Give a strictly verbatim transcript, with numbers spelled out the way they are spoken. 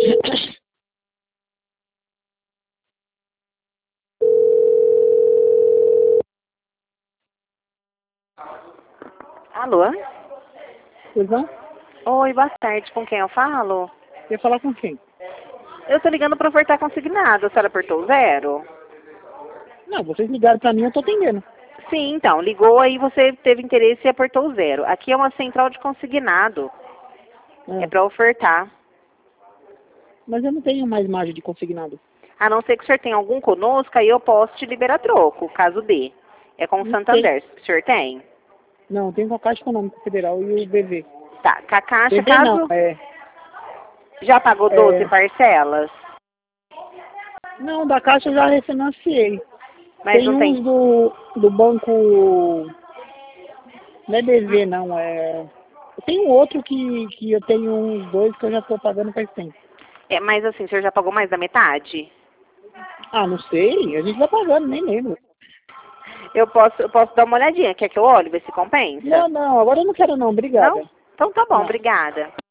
Alô? Pois não? Oi, boa tarde. Com quem eu falo? Quer falar com quem? Eu tô ligando para ofertar consignado. A senhora apertou zero? Não, vocês ligaram pra mim, eu tô atendendo. Sim, então. Ligou aí, você teve interesse e apertou zero. Aqui é uma central de consignado. É. É para ofertar. Mas eu não tenho mais margem de consignado. A não ser que o senhor tenha algum conosco, aí eu posso te liberar troco, caso dê. É com o Não Santander. O senhor tem? Não, tem com a Caixa Econômica Federal e o B V. Tá. Com a caixa, B V não, caso... é... Já pagou doze é... parcelas? Não, da Caixa eu já refinanciei. Mas Tem não tem... uns do, do banco... Não é B V, não, é... Tem um outro que, que eu tenho uns dois que eu já tô pagando faz tempo. É, mas assim, o senhor já pagou mais da metade? Ah, não sei, a gente vai pagando, nem lembro. Eu posso, eu posso dar uma olhadinha. Quer que eu olhe, ver se compensa? Não, não, agora eu não quero não, obrigada. Não? Então tá bom, Não. obrigada.